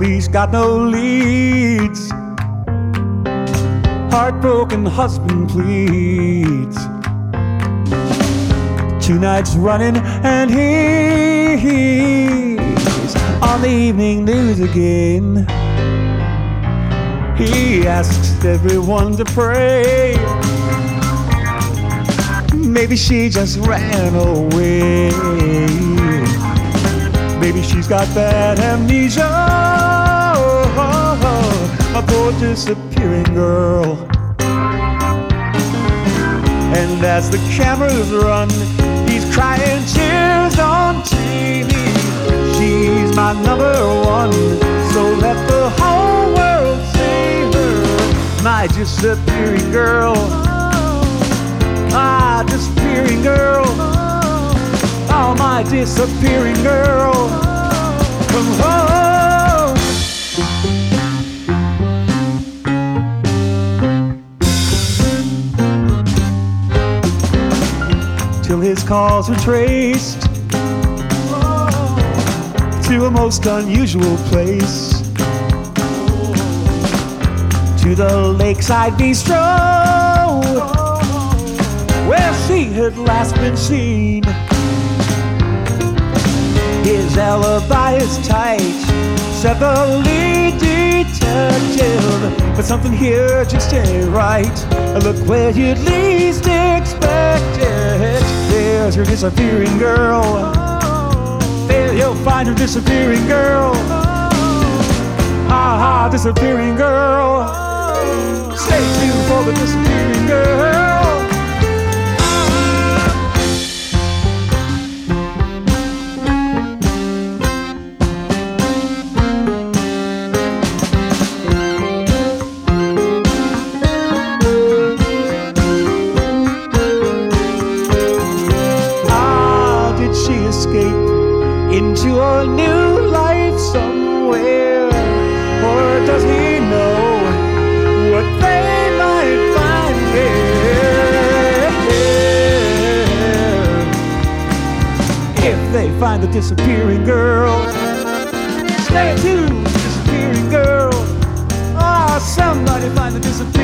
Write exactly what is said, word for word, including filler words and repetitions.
He's got no leads. Heartbroken husband pleads. Two nights running and he's on the evening news again. He asks everyone to pray. Maybe she just ran away. Maybe she's got bad amnesia. A poor disappearing girl. And as the cameras run, he's crying tears on T V. She's my number one, so let the whole world see her. My disappearing girl. My disappearing girl. Oh, my disappearing girl. Come home. Till his calls are traced to a most unusual place, to the lakeside bistro where she had last been seen. His alibi is tight, said the lead detective, but something here just ain't right. Look where you'd least expect it. There's your disappearing girl. There you'll find her disappearing girl. Ha ha, disappearing girl. Stay tuned for the disappearing girl. Into a new life somewhere, or does he know what they might find there? If they find the disappearing girl, stay tuned, disappearing girl. Oh, somebody find the disappearing girl.